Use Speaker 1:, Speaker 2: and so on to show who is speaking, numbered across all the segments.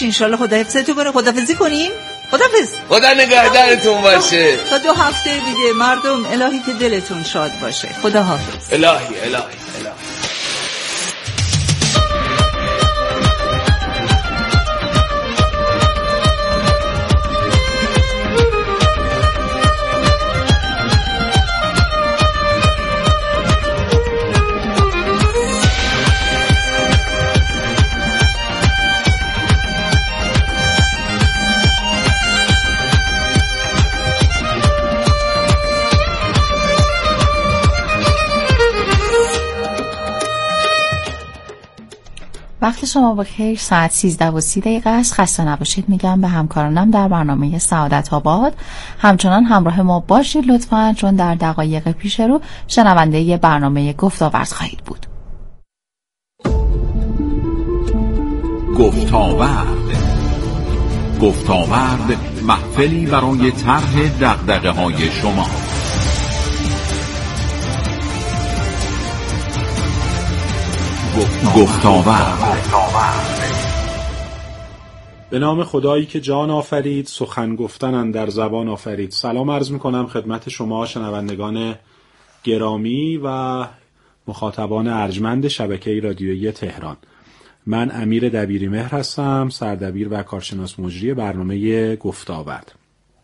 Speaker 1: باشه انشالله خدا حفظتون کنه. خداحافظی کنیم. خداحافظ.
Speaker 2: خدا نگهدارتون باشه.
Speaker 1: تا 2 هفته دیگه مردم، الهی که دلتون شاد باشه. خداحافظ.
Speaker 2: الهی.
Speaker 3: وقت شما بخیر. ساعت 13:30 است. خسته نباشید میگم به همکارانم در برنامه سعادت آباد. همچنان همراه ما باشید لطفاً، چون در دقایق پیش رو شنونده برنامه گفتاورد خواهید بود.
Speaker 4: گفتاورد محفلی برای طرح دغدغه‌های شما. گفتاورد.
Speaker 5: به نام خدایی که جان آفرید، سخن گفتن اندر زبان آفرید. سلام عرض میکنم خدمت شما شنوندگان گرامی و مخاطبان ارجمند شبکه رادیویی تهران. من امیر دبیریمهر هستم، سردبیر و کارشناس مجری برنامه گفتاورد.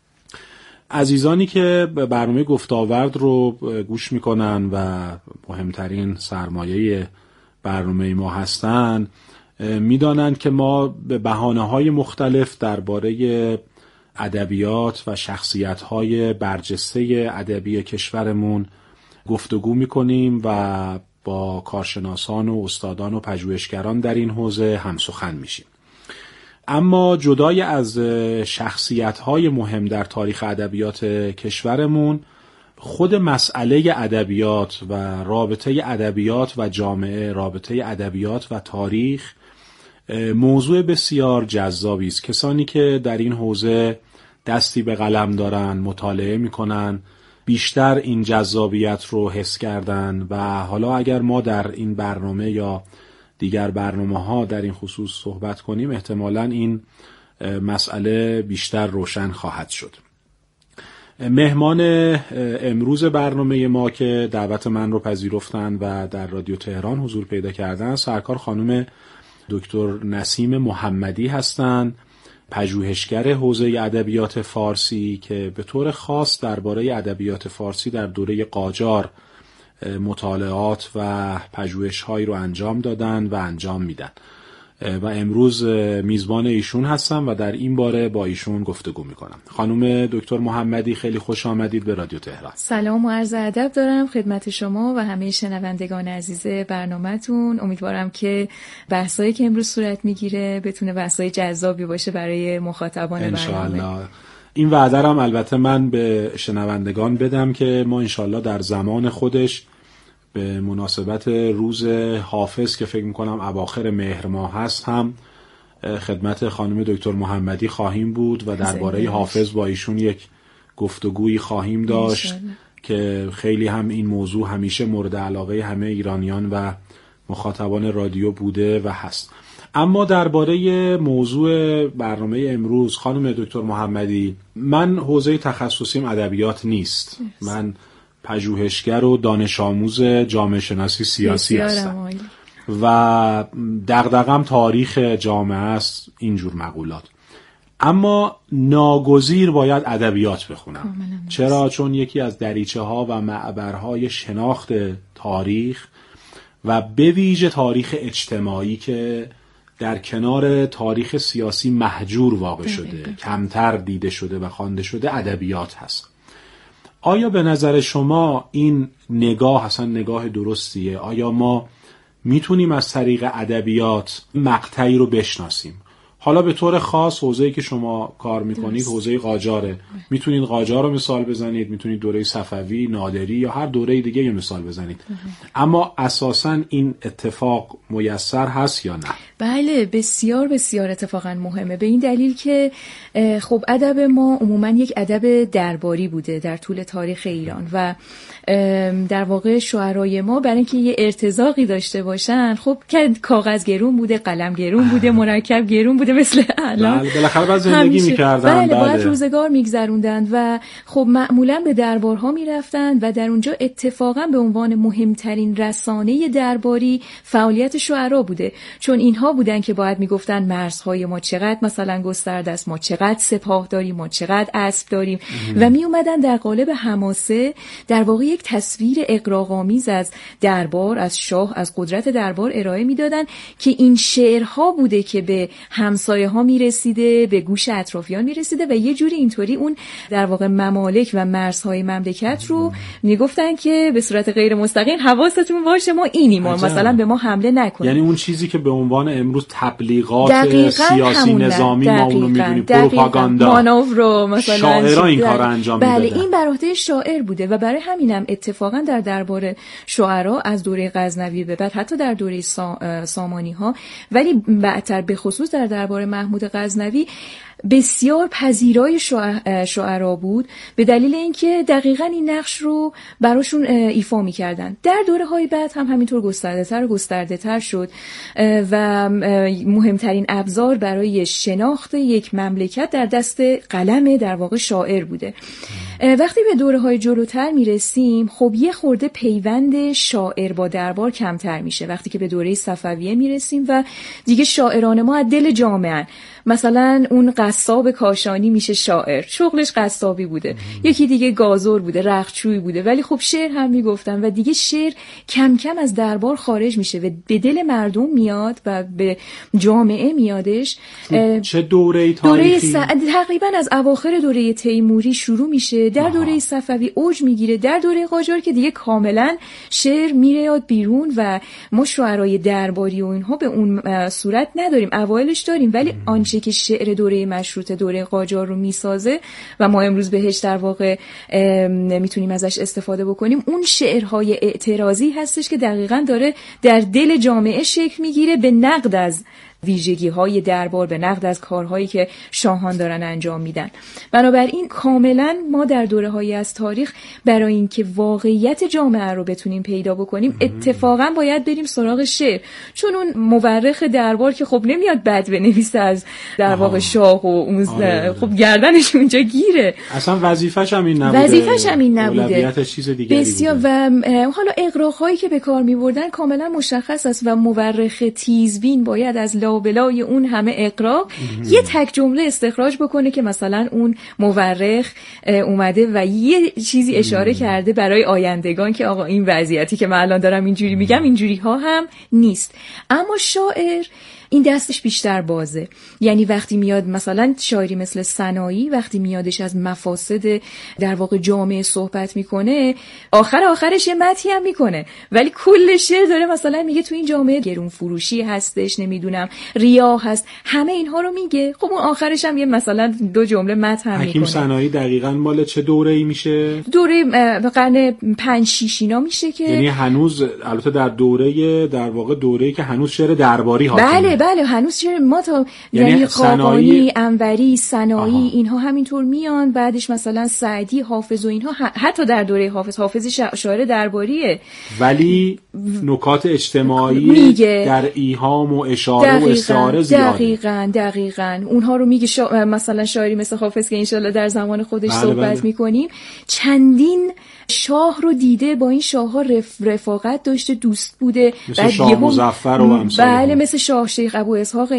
Speaker 5: عزیزانی که برنامه گفتاورد رو گوش میکنن و مهمترین سرمایه برنامه ما هستن میدانند که ما به بهانه‌های مختلف درباره ادبیات و شخصیت‌های برجسته ادبی کشورمون گفتگو میکنیم و با کارشناسان و استادان و پژوهشگران در این حوزه همسخن میشیم. اما جدای از شخصیت‌های مهم در تاریخ ادبیات کشورمون، خود مسئله ادبیات و رابطه ادبیات و جامعه، رابطه ادبیات و تاریخ موضوع بسیار جذابی است. کسانی که در این حوزه دستی به قلم دارن، مطالعه میکنن، بیشتر این جذابیت رو حس کردن و حالا اگر ما در این برنامه یا دیگر برنامه‌ها در این خصوص صحبت کنیم احتمالاً این مسئله بیشتر روشن خواهد شد. مهمان امروز برنامه ما که دعوت من رو پذیرفتن و در رادیو تهران حضور پیدا کردن، سرکار خانم دکتر نسیم محمدی هستند، پژوهشگر حوزه ادبیات فارسی که به طور خاص درباره ادبیات فارسی در دوره قاجار مطالعات و پژوهش‌هایی رو انجام دادن و انجام میدن و امروز میزبان ایشون هستم و در این باره با ایشون گفتگو میکنم. خانم دکتر محمدی خیلی خوش آمدید به رادیو تهران.
Speaker 6: سلام و عرض ادب دارم خدمت شما و همه شنوندگان عزیز برنامه‌تون. امیدوارم که بحثایی که امروز صورت میگیره بتونه بحثای جذابی باشه برای مخاطبان
Speaker 5: انشاءالله. برنامه. این وعده هم البته من به شنوندگان بدم که ما انشاءالله در زمان خودش به مناسبت روز حافظ که فکر میکنم اواخر مهر ماه هست هم خدمت خانم دکتر محمدی خواهیم بود و درباره حافظ با ایشون یک گفتگویی خواهیم داشت که خیلی هم این موضوع همیشه مورد علاقه همه ایرانیان و مخاطبان رادیو بوده و هست. اما درباره موضوع برنامه امروز خانم دکتر محمدی، من حوزه تخصصیم ادبیات نیست. من پژوهشگر و دانش آموز جامعه شناسی سیاسی هستم و دغدغه‌ام تاریخ جامعه است، اینجور مقولات. اما ناگزیر باید ادبیات بخونم. چرا؟ چون یکی از دریچه‌ها و معبرهای شناخت تاریخ و به ویژه تاریخ اجتماعی که در کنار تاریخ سیاسی مهجور واقع شده، کمتر دیده شده و خوانده شده، ادبیات هست. آیا به نظر شما این نگاه اصلا نگاه درستیه؟ آیا ما میتونیم از طریق ادبیات مقطعی رو بشناسیم؟ حالا به طور خاص حوزه‌ای که شما کار میکنید حوزه قاجاره، میتونید قاجار رو مثال بزنید، میتونید دوره صفوی، نادری یا هر دوره دیگه یه مثال بزنید. اما اساساً این اتفاق میسر هست یا نه؟
Speaker 6: بله، بسیار بسیار اتفاقا مهمه، به این دلیل که خب ادب ما عموما یک ادب درباری بوده در طول تاریخ ایران و در واقع شعرای ما برای اینکه یه ارتزاقی داشته باشن خب کاغذ گرون بوده، قلم گرون بوده، مرکب گرون بوده، مثل الان.
Speaker 5: بالاخره باید زندگی می‌کردن.
Speaker 6: بله باید روزگار می‌گذروندن و خب معمولاً به دربارها می‌رفتن و در اونجا اتفاقاً به عنوان مهمترین رسانه درباری فعالیت شعرا بوده، چون اینها بودن که باید میگفتن مرزهای ما چقدر مثلا گسترده است، ما چقدر سپاه داریم، ما چقدر اسب داریم و می اومدن در قالب حماسه در واقع یک تصویر اغراق‌آمیز از دربار، از شاه، از قدرت دربار ارائه میدادن که این شعرها بوده که به همسایه ها میرسیده، به گوش اطرافیان میرسیده و یه جوری اینطوری اون در واقع ممالک و مرزهای مملکت رو میگفتن که به صورت غیر مستقیم حواستون باشه ما اینیم، ما مثلا به ما حمله نکنید.
Speaker 5: یعنی اون چیزی که به عنوان امروز تبلیغات سیاسی نظامی ما اونو میدونیم، پروپاگاندا،
Speaker 6: مانور، مثلا
Speaker 5: شاعرها این کارو انجام میدادن.
Speaker 6: بله این بر عهده شاعر بوده و برای همینم اتفاقا در دربار شعرا از دوره غزنوی به بعد، حتی در دوره سامانی ها، ولی بعدتر به خصوص در دربار محمود غزنوی بسیار پذیرای شعرا بود، به دلیل اینکه دقیقاً این نقش رو براشون ایفا می‌کردن. در دوره‌های بعد هم همینطور گسترده‌تر شد و مهمترین ابزار برای شناخت یک مملکت در دست قلم در واقع شاعر بوده. وقتی به دوره‌های جلوتر میرسیم خب یه خورده پیوند شاعر با دربار کمتر میشه. وقتی که به دوره صفویه میرسیم و دیگه شاعران ما از دل جامعه، مثلا اون قصاب کاشانی میشه شاعر، شغلش قصابی بوده، یکی دیگه گازور بوده، رختچوی بوده، ولی خب شعر هم میگفتن و دیگه شعر کم کم از دربار خارج میشه و به دل مردم میاد و به جامعه میادش.
Speaker 5: چه دوره تاریخی؟
Speaker 6: تقریبا از اواخر دوره تیموری شروع میشه، در دوره صفوی اوج میگیره، در دوره قاجار که دیگه کاملا شعر میاد بیرون و ما شعرای درباری و اینها به اون صورت نداریم. اوایلش داریم ولی آنچه که شعر دوره مشروطه، دوره قاجار رو میسازه و ما امروز بهش در واقع میتونیم ازش استفاده بکنیم، اون شعرهای اعتراضی هستش که دقیقاً داره در دل جامعه شکل میگیره به نقد از ویژگی‌های دربار، به نقد از کارهایی که شاهان دارن انجام میدن. بنابراین کاملا ما در دوره‌هایی از تاریخ برای اینکه واقعیت جامعه رو بتونیم پیدا بکنیم اتفاقا باید بریم سراغ شعر، چون اون مورخ دربار که خب نمیاد بد بنویسه از در واقع شاه و اون خب گردنش اونجا گیره،
Speaker 5: اصلا وظیفه‌ش هم این نبوده، اولویتش چیز دیگری
Speaker 6: بسیار
Speaker 5: بوده.
Speaker 6: و حالا اغراق‌هایی که به کار می‌بردن کاملا مشخص است و مورخ تیزبین باید از لابلای اون همه اغراق یه تک جمله استخراج بکنه که مثلا اون مورخ اومده و یه چیزی اشاره کرده برای آیندگان که آقا این وضعیتی که من الان دارم اینجوری میگم اینجوری ها هم نیست. اما شاعر این دستش بیشتر بازه، یعنی وقتی میاد مثلا شاعری مثل سنایی وقتی میادش از مفاسد در واقع جامعه صحبت میکنه، آخرش یه مدحی هم میکنه ولی کل شعر داره مثلا میگه تو این جامعه گرون فروشی هستش، نمیدونم ریا هست، همه اینها رو میگه. خب اون آخرش هم یه مثلا دو جمله مدح هم میکنه.
Speaker 5: حکیم سنایی دقیقاً مال چه دوره‌ای میشه؟
Speaker 6: دوره قرن 5-6 اینا میشه که
Speaker 5: یعنی هنوز البته در واقع دوره‌ای که هنوز شعر درباری حاکمه.
Speaker 6: بله هنوز شعر ما تا یعنی قاقانی، انوری، سنایی اینها همینطور میان، بعدش مثلا سعدی، حافظ و اینها، حتی در دوره حافظ شاعر درباریه ولی
Speaker 5: نکات اجتماعی میگه، در ایهام و اشاره و استعاره زیاده.
Speaker 6: دقیقاً اونها رو میگه. مثلا شاعری مثل حافظ که انشالله در زمان خودش صحبت میکنیم، چندین شاه رو دیده، با این شاه‌ها رفاقت داشته، دوست بوده،
Speaker 5: مثل شاه مظفر و امثال.
Speaker 6: بله مثل شاه شیخ ابو اسحاق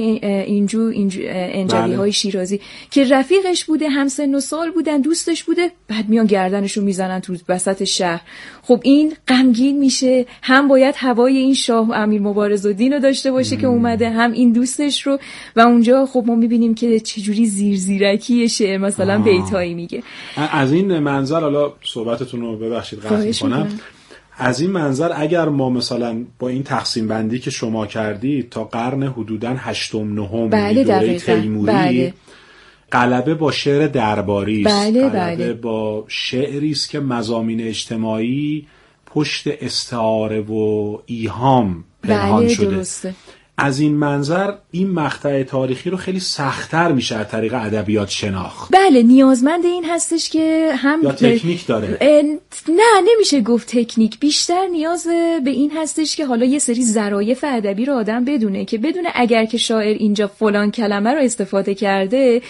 Speaker 6: انجوی های شیرازی که رفیقش بوده، همسن و سال بودن، دوستش بوده، بعد میان گردنشو میزنن تو وسط شهر. خب این غمگین میشه، هم باید هوای این شاه امیر مبارزالدین رو داشته باشه که اومده، هم این دوستش رو، و اونجا خب ما میبینیم که چجوری زیرزیرکی شعر مثلا بیتایی میگه.
Speaker 5: از این منظر، حالا صحبتتون رو ببخشید قطع میکنم، از این منظر اگر ما مثلا با این تقسیم بندی که شما کردید تا قرن حدوداً 8م 9م دوره تیموری غلبه با شعر درباری است، غلبه با شعری است که مضامین اجتماعی پشت استعاره و ایهام پنهان شده.
Speaker 6: درسته.
Speaker 5: از این منظر این مقطع تاریخی رو خیلی سخت‌تر میشه از طریق ادبیات شناخت.
Speaker 6: بله، نیازمند این هستش که هم
Speaker 5: یا تکنیک داره.
Speaker 6: نه نمیشه گفت تکنیک، بیشتر نیاز به این هستش که حالا یه سری ظرایف ادبی رو آدم بدونه که بدونه اگر که شاعر اینجا فلان کلمه رو استفاده کرده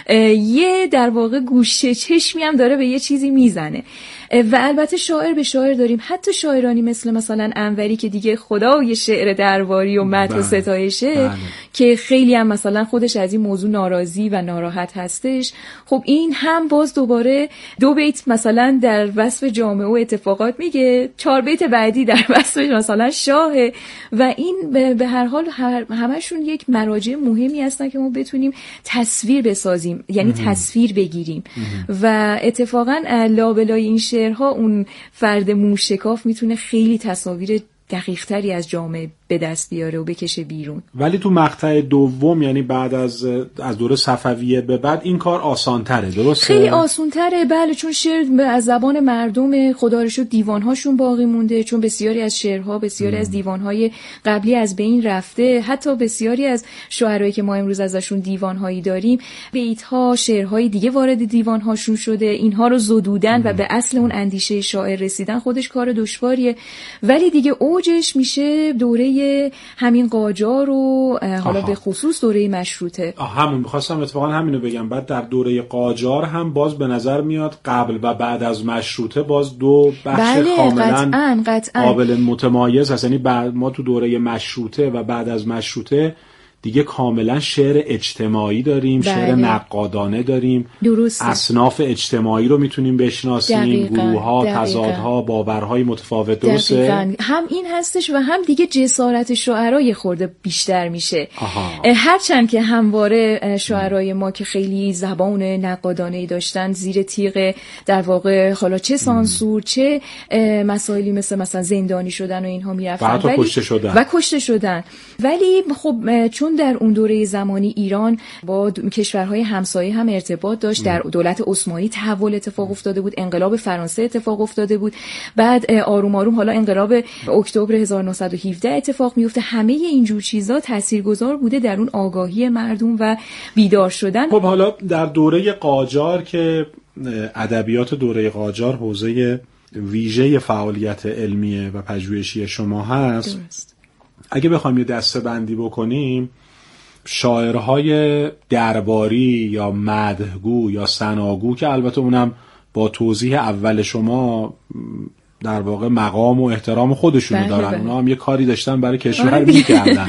Speaker 6: یه در واقع گوشه چشمی هم داره به یه چیزی میزنه. و البته شاعر به شاعر داریم، حتی شاعرانی مثلا انوری که دیگه خدای شعر درباری و مدح و ستایشه که خیلی هم مثلا خودش از این موضوع ناراضی و ناراحت هستش. خب این هم باز دوباره 2 بیت مثلا در وصف جامعه و اتفاقات میگه، 4 بیت بعدی در وصف مثلا شاهه و این به هر حال همشون یک مراجع مهمی هستن که ما بتونیم تصویر بسازیم، یعنی تصویر بگیریم. و اتفاقا لابلای این شعرها اون فرد موشکاف میتونه خیلی تصاویر دقیق‌تری از جامعه به دست بیاره و بکشه بیرون.
Speaker 5: ولی تو مقطع دوم، یعنی بعد از دوره صفویه به بعد، این کار آسان‌تره، درسته؟
Speaker 6: خیلی آسان‌تره، بله، چون شعر از زبان مردم، خدا رو شکر دیوان‌هاشون باقی مونده، چون بسیاری از شعرها، بسیاری از دیوان‌های قبلی از بین رفته. حتی بسیاری از شاعرایی که ما امروز ازشون دیوان‌هایی داریم، بیت‌ها، شعرهای دیگه وارد دیوان‌هاشون شده، اینها رو زدودن و به اصل اون اندیشه شاعر رسیدن خودش کار دشواریه. ولی دیگه اوجش میشه دوره همین قاجار و حالا به خصوص دوره مشروطه.
Speaker 5: همون می‌خواستم اتفاقا همینو بگم. بعد در دوره قاجار هم باز به نظر میاد قبل و بعد از مشروطه باز دو بخش کاملا قابل متمایز هست. یعنی ما تو دوره مشروطه و بعد از مشروطه دیگه کاملا شعر اجتماعی داریم، شعر نقادانه داریم،
Speaker 6: درست.
Speaker 5: اصناف اجتماعی رو میتونیم بشناسیم، گروه‌ها، تضادها، باورهای متفاوت. درسته؟
Speaker 6: هم این هستش و هم دیگه جسارت شاعرای خورده بیشتر میشه. هرچند که همواره شاعرای ما که خیلی زبان نقادانه‌ای داشتن، زیر تیغ در واقع حالا چه سانسور چه مسائلی مثلا زندانی شدن و اینها میرفتن
Speaker 5: و کشته شدن.
Speaker 6: ولی خب چون در اون دوره زمانی ایران با کشورهای همسایه هم ارتباط داشت، در دولت عثمانی تحول اتفاق افتاده بود، انقلاب فرانسه اتفاق افتاده بود، بعد آروم آروم حالا انقلاب اکتبر 1917 اتفاق میفته. همه اینجور چیزا تاثیرگذار بوده در اون آگاهی مردم و بیدار شدن.
Speaker 5: خب حالا در دوره قاجار که ادبیات دوره قاجار حوزه ویژه فعالیت علمیه و پژوهشی شما هست،
Speaker 6: درست.
Speaker 5: اگه بخوایم یه دسته بندی بکنیم، شاعرهای درباری یا مدحگو یا ثناگو که البته اونم با توضیح اول شما در واقع مقام و احترام خودشونو دارن، اونا هم یه کاری داشتن برای کشور میکردن،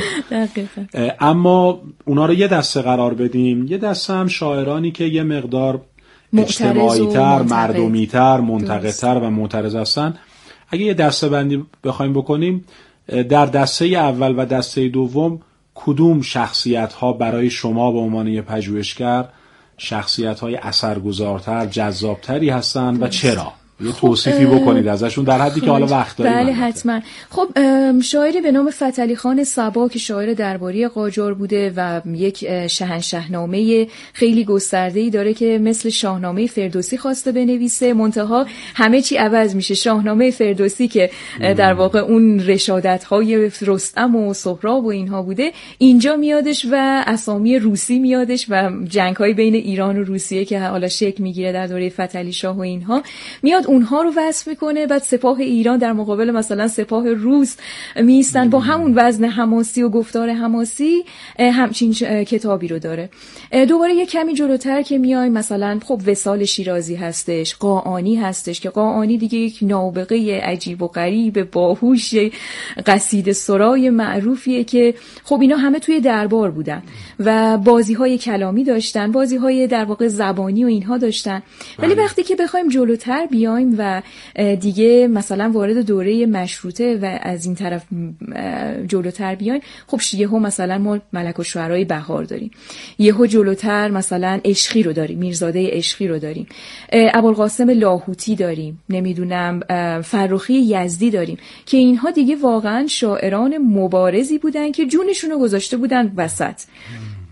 Speaker 5: اما اونا رو یه دسته قرار بدیم. یه دسته هم شاعرانی که یه مقدار اجتماعی‌تر، مردمی‌تر، منتقدتر و معترض هستن. اگه یه دسته بندی بخوایم بکنیم، در دسته اول و دسته دوم کدوم شخصیت‌ها برای شما به عنوان یه پژوهشگر شخصیت‌های اثرگذارتر، جذابتری هستن و چرا؟ یه توصیفی بکنید ازشون در حدی که حالا وقت داریم.
Speaker 6: بله حتما. خب شاعری به نام فتحعلی خان صبا که شاعر درباری قاجار بوده و یک شاهنامه خیلی گسترده‌ای داره که مثل شاهنامه فردوسی خواسته بنویسه، منتها همه چی عوض میشه. شاهنامه فردوسی که در واقع اون رشادت‌های رستم و سهراب و اینها بوده، اینجا میادش و اسامی روسی میادش و جنگ‌های بین ایران و روسیه که حالا شکل میگیره در دوره فتحعلی شاه و اینها میاد اونها رو وصف میکنه. بعد سپاه ایران در مقابل مثلا سپاه روس میستن با همون وزن حماسی و گفتار حماسی، همچین کتابی رو داره. دوباره یه کمی جلوتر که میایم مثلا خب وصال شیرازی هستش، قاآنی هستش که قاآنی دیگه یک نابغه عجیب و غریب باهوش قصیده سرای معروفیه که خب اینا همه توی دربار بودن و بازی‌های کلامی داشتن، بازی‌های در واقع زبانی و اینها داشتن. ولی وقتی که بخوایم جلوتر بیایم و دیگه مثلا وارد دوره مشروطه و از این طرف جلوتر بیایم، خب یهو مثلا ما ملک الشعرای بهار داریم، یهو جلوتر مثلا عشقی رو داریم، میرزاده عشقی رو داریم، ابوالقاسم لاهوتی داریم، نمیدونم فرخی یزدی داریم که اینها دیگه واقعا شاعران مبارزی بودن که جونشون رو گذاشته بودن وسط.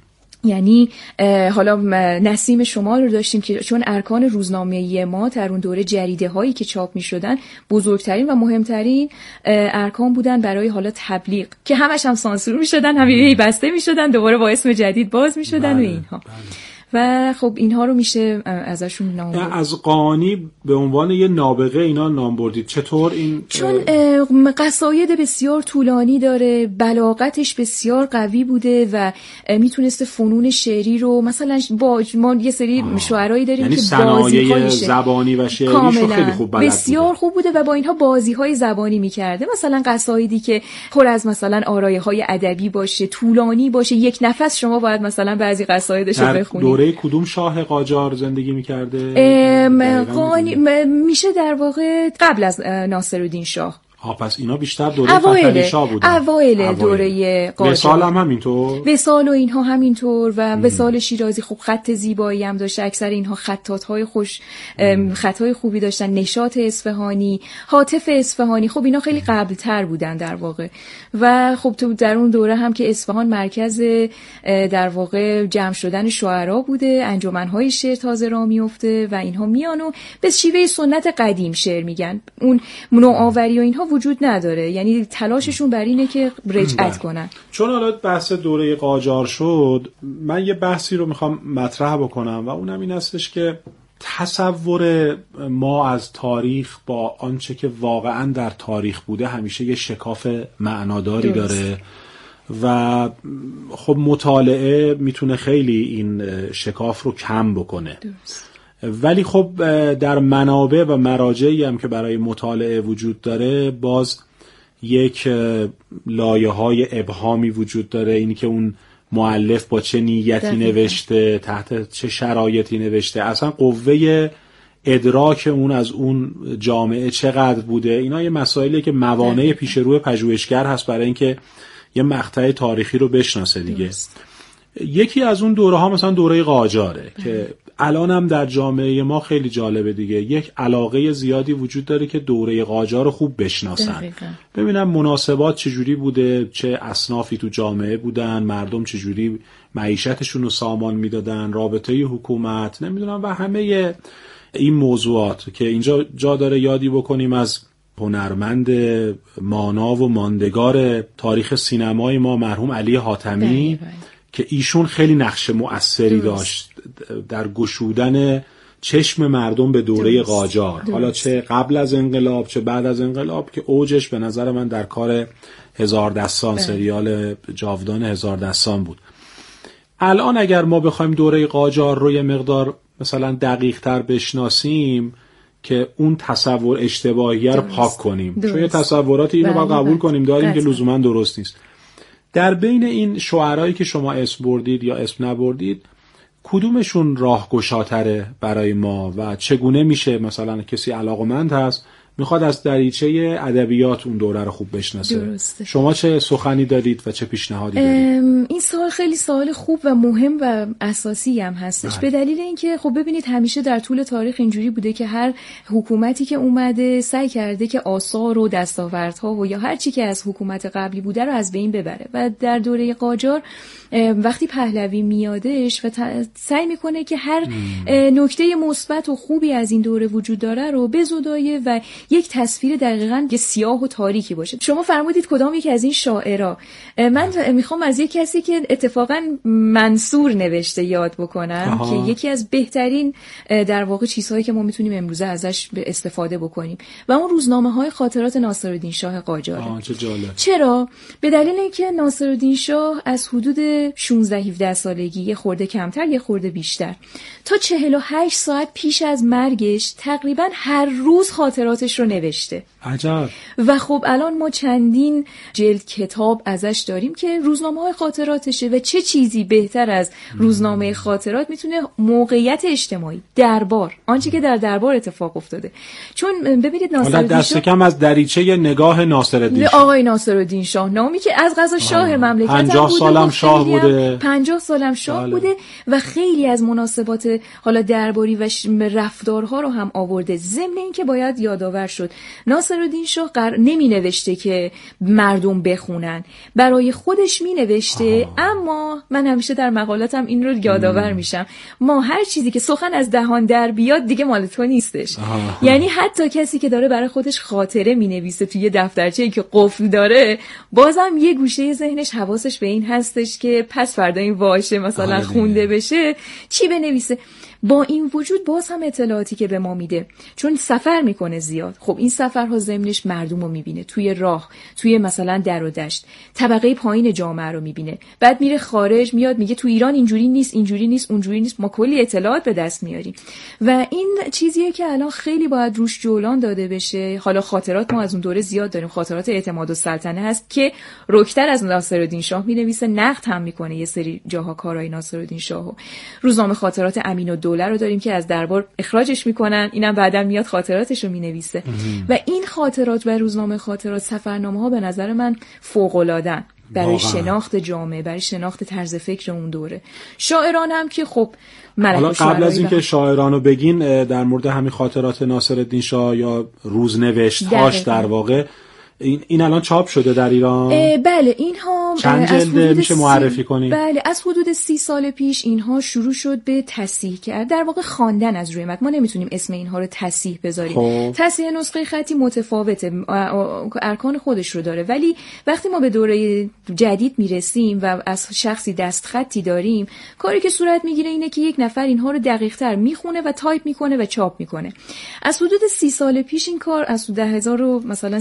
Speaker 6: یعنی حالا نسیم شما رو داشتیم که چون ارکان روزنامه‌ای ما در اون دوره جریده هایی که چاپ می‌شدن بزرگترین و مهمترین ارکان بودن برای حالا تبلیغ که همش هم سانسور می‌شدن، هم بسته می‌شدن، دوباره با اسم جدید باز می‌شدن و اینها. و خب اینها رو میشه ازشون نام برد.
Speaker 5: از قانی به عنوان یه نابغه اینا نام بردید. چطور این؟
Speaker 6: چون قصاید بسیار طولانی داره، بلاغتش بسیار قوی بوده و میتونسته فنون شعری رو مثلا با ما یه سری شعرایی داریم
Speaker 5: یعنی
Speaker 6: که
Speaker 5: صنایع زبانی و شعریشو خیلی خوب بلد
Speaker 6: بسیار خوب بوده و با اینها بازی‌های زبانی میکرده. مثلا قصایدی که پر از مثلا آرایه‌های ادبی باشه، طولانی باشه، یک نفس شما باید مثلا بعضی قصایدش رو بخونید.
Speaker 5: کدوم شاه قاجار زندگی میکرده؟
Speaker 6: قانی میشه در واقع قبل از ناصرالدین شاه.
Speaker 5: پس اینا بیشتر دوره فتحعلی شاه بودن.
Speaker 6: اوایل دوره قاجار.
Speaker 5: وصال هم همینطور.
Speaker 6: وصال و اینها همینطور و وصال شیرازی خب خط زیبایی هم داشته. اکثر اینها خطاط‌های خطای خوبی داشتن. نشاط اصفهانی، هاتف اصفهانی، خب اینا خیلی قبل‌تر بودن در واقع. و خب تو در اون دوره هم که اصفهان مرکز در واقع جمع شدن شعرا بوده، انجمن‌های شعر تازه راه میفته و اینها میان و به شیوه سنت قدیم شعر میگن. اون نوآوری و اینها وجود نداره، یعنی تلاششون بر اینه که رجعت کنن.
Speaker 5: چون حالا بحث دوره قاجار شد، من یه بحثی رو میخوام مطرح بکنم و اونم این هستش که تصور ما از تاریخ با آنچه که واقعا در تاریخ بوده همیشه یه شکاف معناداری داره و خب مطالعه میتونه خیلی این شکاف رو کم بکنه. ولی خب در منابع و مراجعی هم که برای مطالعه وجود داره باز یک لایه‌های ابهامی وجود داره، اینی که اون مؤلف با چه نیتی نوشته، تحت چه شرایطی نوشته، اصلا قوه ادراک اون از اون جامعه چقدر بوده. اینا یه مسائلیه که موانع پیش روی پژوهشگر هست برای اینکه یه مقطع تاریخی رو بشناسه دیگه. یکی از اون دوره ها مثلا دوره قاجاره که الان هم در جامعه ما خیلی جالبه دیگه. یک علاقه زیادی وجود داره که دوره قاجار رو خوب بشناسن، ببینن مناسبات چجوری بوده، چه اصنافی تو جامعه بودن، مردم چجوری معیشتشون رو سامان میدادن، رابطه حکومت، نمیدونم، و همه این موضوعات که اینجا جا داره یادی بکنیم از هنرمند مانا و ماندگار تاریخ سینمای ما مرحوم علی حاتمی که ایشون خیلی نقش مؤثری داشت در گشودن چشم مردم به دوره قاجار، حالا چه قبل از انقلاب چه بعد از انقلاب، که اوجش به نظر من در کار هزاردستان، سریال جاودان هزاردستان بود. الان اگر ما بخوایم دوره قاجار رو یه مقدار مثلا دقیق تر بشناسیم که اون تصور اشتباهی رو پاک کنیم، چون یه تصوراتی اینو باید قبول کنیم داریم که لزوما درست نیست. در بین این شعرایی که شما اسم بردید یا اسم نبردید، کدومشون راهگشاتره برای ما و چگونه میشه مثلا کسی علاقمند هست میخواد از دریچه ادبیات اون دوره رو خوب بشناسه؟
Speaker 6: درسته.
Speaker 5: شما چه سخنی دارید و چه پیشنهادی دارید؟
Speaker 6: این سوال خیلی سوال خوب و مهم و اساسی هم هستش، به دلیل اینکه خب ببینید همیشه در طول تاریخ اینجوری بوده که هر حکومتی که اومده سعی کرده که آثار و دستاوردها و یا هر چی که از حکومت قبلی بوده رو از بین ببره و در دوره قاجار وقتی پهلوی میادش و سعی میکنه که هر نکته مثبت و خوبی از این دوره وجود داره رو بزودایه و یک تصویر دقیقاً که سیاه و تاریکی باشه. شما فرمودید کدام یکی از این شاعرها، من میخوام از یک کسی که اتفاقاً منصور نوشته یاد بکنم که یکی از بهترین در واقع چیزهایی که ما میتونیم امروزه ازش استفاده بکنیم و اون روزنامه‌های خاطرات ناصرالدین شاه قاجاره.
Speaker 5: چه جالب.
Speaker 6: چرا؟ به دلیل اینکه ناصرالدین شاه از حدود 16-17 سالگی، یه خورده کمتر یه خورده بیشتر، تا 48 ساعت پیش از مرگش تقریبا هر روز خاطراتش رو نوشته.
Speaker 5: عجب.
Speaker 6: و خب الان ما چندین جلد کتاب ازش داریم که روزنامه‌های خاطراتشه و چه چیزی بهتر از روزنامه خاطرات میتونه موقعیت اجتماعی، دربار، آنچه که در دربار اتفاق افتاده. چون ببینید ناصرالدین
Speaker 5: دست کم از دریچه نگاه ناصرالدین شاه، آقای
Speaker 6: ناصرالدین شاه، نامی که از قضا شاه مملکت
Speaker 5: 50 سالم شاه بوده،
Speaker 6: 50 سالم شاه بوده و خیلی از مناسبات حالا درباری و رفتارها رو هم آورده. ضمن این که باید یادآور تکرار شد. ناصرالدین شاه نمی نوشته که مردم بخونن، برای خودش می نوشته. اما من همیشه در مقالاتم این رو یادآور میشم، ما هر چیزی که سخن از دهان در بیاد دیگه مال تو نیستش. یعنی حتی کسی که داره برای خودش خاطره می نویسه توی دفترچه‌ای که قفل داره، بازم یه گوشه ذهنش حواسش به این هستش که پس فردا این واژه مثلا خونده بشه چی بنویسه. با این وجود باز هم اطلاعاتی که به ما میده، چون سفر میکنه زیاد، خب این سفرها ضمنش مردم رو میبینه توی راه، توی مثلا در و دشت، طبقه پایین جامعه رو میبینه، بعد میره خارج میاد میگه تو ایران اینجوری نیست، اینجوری نیست، اونجوری نیست. ما کلی اطلاعات به دست میاریم و این چیزیه که الان خیلی باید روش جولان داده بشه. حالا خاطرات ما از اون دوره زیاد داریم، خاطرات اعتمادالسلطنه هست که رکتر از ناصرالدین شاه مینویسه، نقد هم میکنه یه سری جاها کارهای ناصرالدین شاهو. روزنامه خاطرات امین‌الدوله رو داریم که از دربار اخراجش میکنن، اینم بعداً میاد خاطراتش رو مینویسه و این خاطرات و روزنامه خاطرات، سفرنامه‌ها به نظر من فوق‌العاده‌ان برای شناخت جامعه، برای شناخت طرز فکر اون دوره. شاعران هم که خب
Speaker 5: حالا قبل از اینکه شاعرانو بگین، در مورد همین خاطرات ناصرالدین شاه یا روزنوشت‌هاش در واقع این الان چاپ شده در ایران؟
Speaker 6: بله، اینها
Speaker 5: چند جلده میشه معرفی کنید؟
Speaker 6: بله، از حدود 30 سال پیش اینها شروع شد به تصحیح کرد، در واقع خواندن از روی متن. ما نمیتونیم اسم اینها رو تصحیح بذاریم. تصحیح نسخه خطی متفاوته، ارکان خودش رو داره، ولی وقتی ما به دوره جدید میرسیم و از شخصی دستخطی داریم، کاری که صورت میگیره اینه که یک نفر اینها رو دقیق‌تر میخونه و تایپ میکنه و چاپ میکنه. از حدود 30 سال پیش این کار، از 10000 مثلا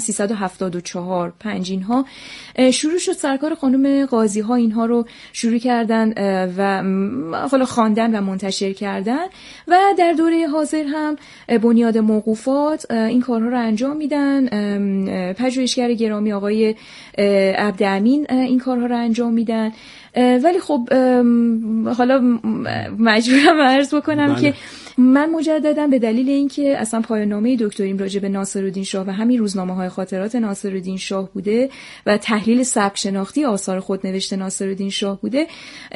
Speaker 6: 374 5 اینها شروع شد. سرکار خانم قاضی ها اینها رو شروع کردن و حالا خواندن و منتشر کردن و در دوره حاضر هم بنیاد موقوفات این کارها رو انجام میدن. پژوهشگر گرامی آقای عبدامین این کارها رو انجام میدن. ولی خب حالا مجبورم عرض بکنم که من مجددا به دلیل اینکه اصلا پایان‌نامه دکتریم راجع به ناصرالدین شاه و همین روزنامه‌های خاطرات ناصرالدین شاه بوده و تحلیل سبک شناختی آثار خودنوشته ناصرالدین شاه بوده،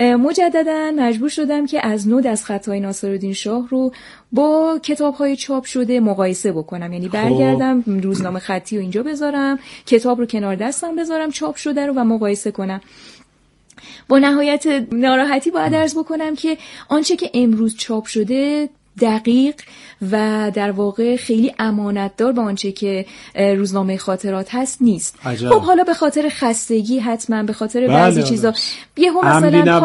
Speaker 6: مجددا مجبور شدم که از نو دستخط‌های ناصرالدین شاه رو با کتاب‌های چاپ شده مقایسه بکنم. یعنی برگردم روزنامه خطی رو اینجا بذارم، کتاب رو کنار دستم بذارم چاپ شده رو و مقایسه کنم. با نهایت ناراحتی باید عرض بکنم که آنچه که امروز چاپ شده دقیق و در واقع خیلی امانتدار به آنچه که روزنامه خاطرات هست نیست.
Speaker 5: عجب.
Speaker 6: خب حالا به خاطر خستگی، حتما به خاطر بعضی چیزا، یهو مثلا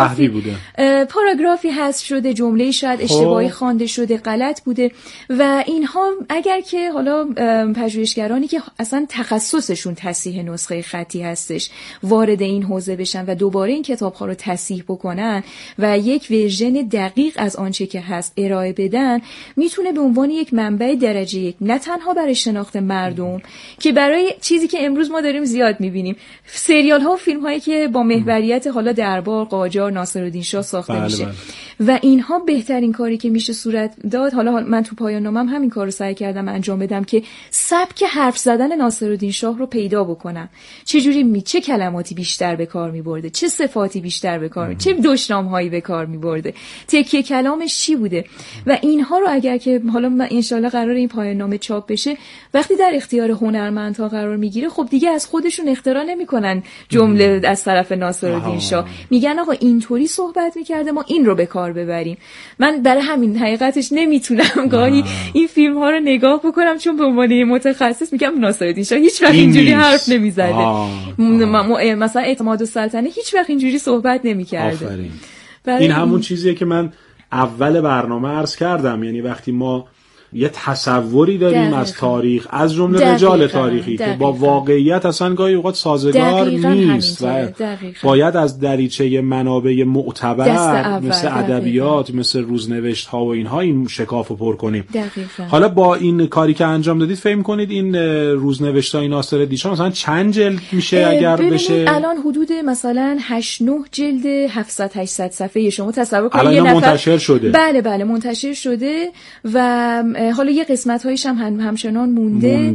Speaker 6: پاراگرافی هست شده، جمله شاید اشتباهی خوانده شده، غلط بوده و اینها اگر که حالا پژوهشگرانی که اصلا تخصصشون تصحیح نسخه خطی هستش وارد این حوزه بشن و دوباره این کتاب‌ها رو تصحیح بکنن و یک ورژن دقیق از آنچه که هست ارائه بدن، میتونه به عنوان یک منبع درجه یک، نه تنها برای شناخت مردم که برای چیزی که امروز ما داریم زیاد میبینیم، سریال ها و فیلم هایی که با محوریت حالا دربار، قاجار، ناصرالدین شاه ساخته میشه و اینها بهترین کاری که میشه صورت داد. حالا من تو پایان نامم همین کارو سعی کردم انجام بدم که سبک حرف زدن ناصرالدین شاه رو پیدا بکنم، چجوری چه کلماتی بیشتر به کار میبرده، چه صفاتی بیشتر به کار، چه دشنام هایی به کار میبرده، تکیه کلامش چی بوده و اینها رو اگر که حالا من انشالله قرار این پایان نامه چاپ بشه، وقتی در اختیار هنرمندها قرار میگیره، خب دیگه از خودشون اختراع نمیکنن جمله از طرف ناصرالدین شاه، میگن آقا اینطوری صحبت میکرده، ما این رو به کار ببریم. من برای همین حقیقتش نمیتونم گاهی این فیلم ها رو نگاه بکنم، چون به عنوان متخصص میگم ناصرالدین شاه هیچ وقت اینجوری حرف نمیزده، مثلا اعتمادالسلطنه هیچ وقت اینجوری صحبت نمیکرده.
Speaker 5: این همون چیزیه که من اول برنامه عرض کردم، یعنی وقتی ما یه تصوری داریم از تاریخ، از جمله رجال تاریخی که با واقعیت اصلا گاهی اوقات سازگار نیست و باید از دریچه منابع معتبر مثل ادبیات، مثل روزنوشت ها و اینها این شکافو پر کنیم. حالا با این کاری که انجام دادید فهم کنید این روزنوشت های ناصرالدین شاه مثلا چند جلد میشه اگر بشه؟
Speaker 6: الان حدود مثلا 8-9 جلد 700-800 صفحه. شما تصور کنید
Speaker 5: یه نفر منتشر شده.
Speaker 6: بله منتشر شده و حالا یه قسمت‌هایش هم همچنان مونده.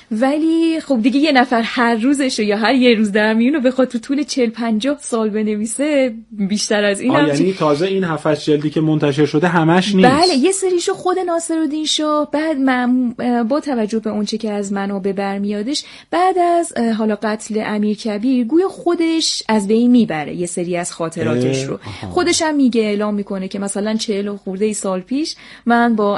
Speaker 6: ولی خب دیگه یه نفر هر روزش یا هر یه روز در میون رو بخواد تو طول 40-50 سال بنویسه، بیشتر از این
Speaker 5: یعنی تازه این 7 جلدی که منتشر شده همش نیست.
Speaker 6: بله، یه سریشو خود ناصرالدین شاه بعد با توجه به اونچه که از منابع برمیادش بعد از حالا قتل امیرکبیر گویا خودش از بین میبره یه سری از خاطراتش رو. خودش هم میگه، اعلام میکنه که مثلا 40 خورده سال پیش من با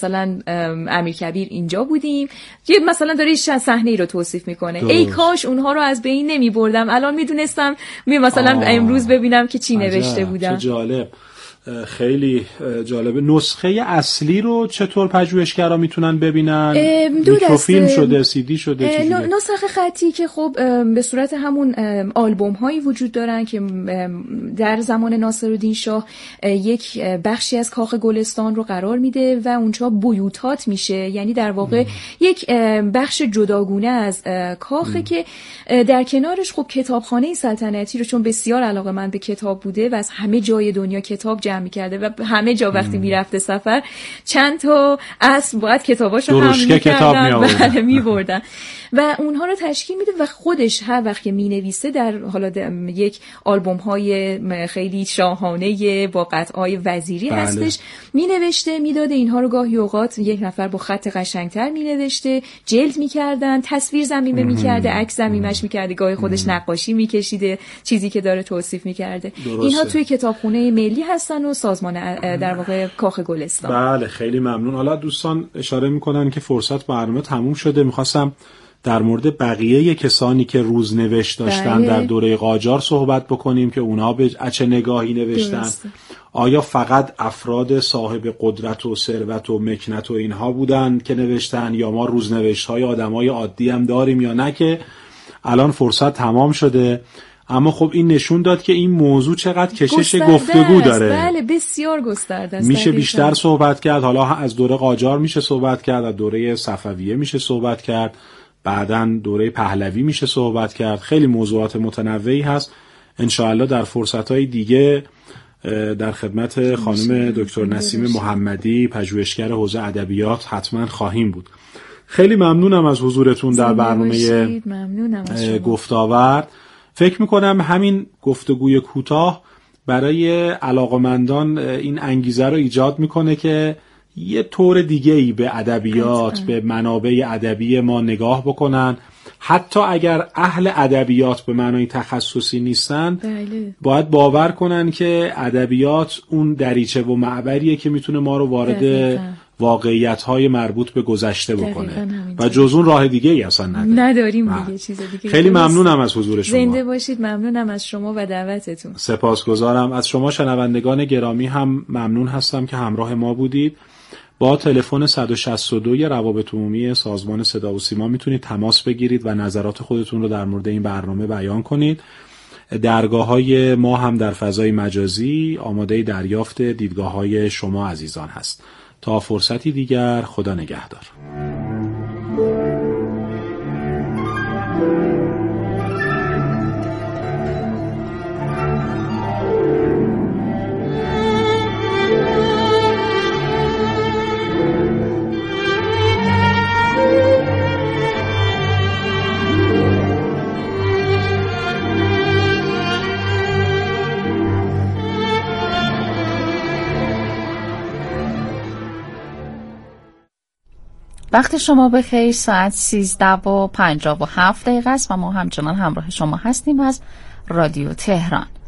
Speaker 6: امیرکبیر اینجا بودیم. یه مثلا داره صحنه ای رو توصیف میکنه. ای کاش اونها رو از بین نمیبردم، الان میدونستم مثلا امروز ببینم که چی نوشته بودم.
Speaker 5: چه جالب، خیلی جالبه. نسخه اصلی رو چطور پژوهشگرا میتونن ببینن؟ میکروفیلم شده، CD شده،
Speaker 6: نسخه خطی که خب به صورت همون آلبوم هایی وجود دارن که در زمان ناصرالدین شاه یک بخشی از کاخ گلستان رو قرار میده و اونجا بیوتات میشه، یعنی در واقع یک بخش جداگونه از کاخه که در کنارش خب کتابخانه سلطنتی رو، چون بسیار علاقه‌مند به کتاب بوده و از همه جای دنیا کتاب جمع می‌کرده و همه جا وقتی میرفته سفر چند تا اصل باید کتاباشو هم می‌کردن، می‌بردن و اونها رو تشکیل میده و خودش هر وقت که مینویسه در حالا یک آلبوم‌های خیلی شاهانه با قطعای وزیری هستش، مینوشته میداده. اینها رو گاهی اوقات یک نفر با خط قشنگتر مینوشته، جلد می‌کردن، تصویر ضمیمه می‌کرده، عکس ضمیمش می‌کرده، گاهی خودش نقاشی می‌کشیده چیزی که داره توصیف می‌کرده. اینها توی کتابخونه ملی هستن و سازمان در واقع کاخ گلستان.
Speaker 5: بله، خیلی ممنون. حالا دوستان اشاره می‌کنن که فرصت برنامه تموم شده. می‌خواستم در مورد بقیه کسانی که روزنوشت داشتن در دوره قاجار صحبت بکنیم که اونها به چه نگاهی نوشتن. آیا فقط افراد صاحب قدرت و ثروت و مکنت و اینها بودن که نوشتن، یا ما روزنوشت‌های آدمای عادی هم داریم یا نه؟ که الان فرصت تمام شده، اما خب این نشون داد که این موضوع چقدر کشش گفتگو داره.
Speaker 6: بله، بسیار گسترده است.
Speaker 5: میشه بیشتر صحبت کرد. حالا از دوره قاجار میشه صحبت کرد، از دوره صفویه میشه صحبت کرد، بعداً دوره پهلوی میشه صحبت کرد. خیلی موضوعات متنوعی هست. انشاءالله در فرصتهای دیگه در خدمت خانم دکتر نسیم محمدی، پژوهشگر حوزه ادبیات، حتما خواهیم بود. خیلی ممنونم از حضورتون در برنامه گفت‌وآورد. فکر میکنم همین گفتگوی کوتاه برای علاقمندان این انگیزه رو ایجاد میکنه که یه طور دیگه‌ای به ادبیات، به منابع ادبی ما نگاه بکنن. حتی اگر اهل ادبیات به معنای تخصصی نیستن، باید باور کنن که ادبیات اون دریچه و معبریه که میتونه ما رو وارد واقعیت‌های مربوط به گذشته بکنه و جز اون راه دیگه ای اصلا
Speaker 6: نداریم دیگه، چیز دیگه.
Speaker 5: خیلی ممنونم از حضور شما.
Speaker 6: زنده باشید. ممنونم از شما و دعوتتون.
Speaker 5: سپاسگزارم از شما شنوندگان گرامی، هم ممنون هستم که همراه ما بودید. با تلفن 162 روابط عمومی سازمان صدا و سیما میتونید تماس بگیرید و نظرات خودتون رو در مورد این برنامه بیان کنید. درگاه‌های ما هم در فضای مجازی آماده دریافت دیدگاه‌های شما عزیزان هست. تا فرصتی دیگر، خدا نگهدار.
Speaker 3: وقت شما بخیر. ساعت 13:57 است و ما همچنان همراه شما هستیم از رادیو تهران.